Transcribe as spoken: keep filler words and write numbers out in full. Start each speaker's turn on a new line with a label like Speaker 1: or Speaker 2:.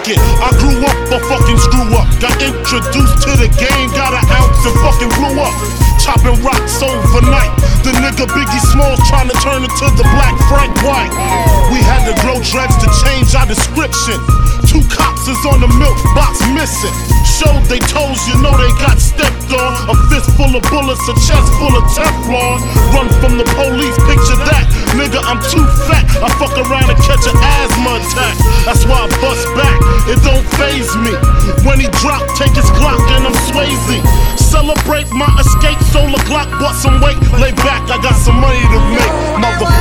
Speaker 1: it. I grew up a fucking screw up. Got introduced to the game, got an ounce and fucking blew up. Chopping rocks overnight. The nigga Biggie Smalls trying to turn into the black Frank White. We had to grow dreads to change our description. Two cops is on the milk box missing. Showed they toes, you know they got stepped on. A fist full of bullets, a chest full of Teflon. Run from the police, picture that. Nigga, I'm too fat. I fuck around and catch an asthma attack. That's why I bust back. It don't faze me. When he drop, take his Glock and I'm Swayze. Celebrate my escape, solar Glock, bought some weight. Lay back, I got some money to make. Motherfucker.